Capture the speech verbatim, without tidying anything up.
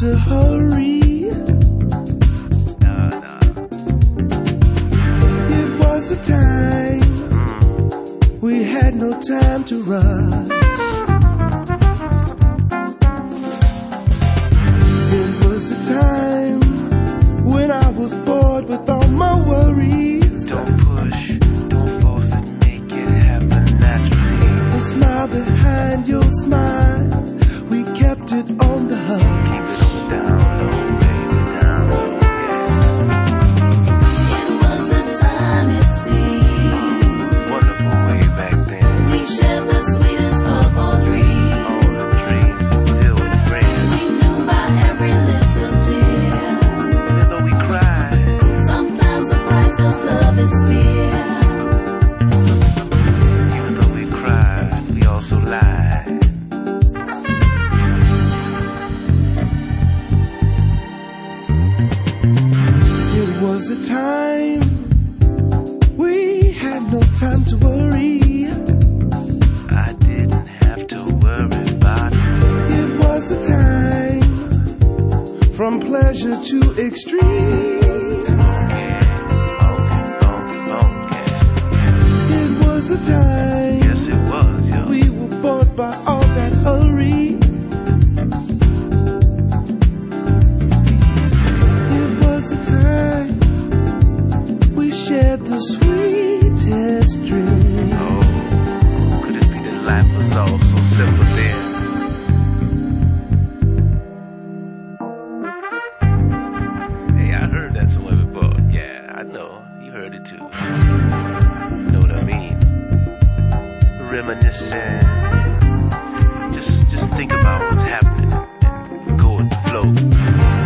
to hurry. Nah, nah. It was a time Mm. we had no time to rush. It was a time when I was bored with all my worries. Don't push, don't force it, make it happen naturally. The smile behind your smile, we kept it on the Keep hub. it on the down low, baby, down low, yeah. It was a time, it seemed. Wonderful way back then. We shared the sweetest of all dreams. All the dreams filled with friends. We knew by every little tear. Even though we cried, Sometimes the price of love is fear. even though we cried, we also lied. It was a time we had no time to worry. I didn't have to worry about it. It was a time from pleasure to extreme. Okay, okay, okay, okay. It was a time Yes, it was, yo. we were bored by all that hurry. It was a time we shared the sweetest dream. Oh, could it be that life was all so simple then? Hey, I heard that somewhere before. Yeah, I know. You heard it too. You know what I mean? Reminiscing. Just, just think about what's happening and go with the flow.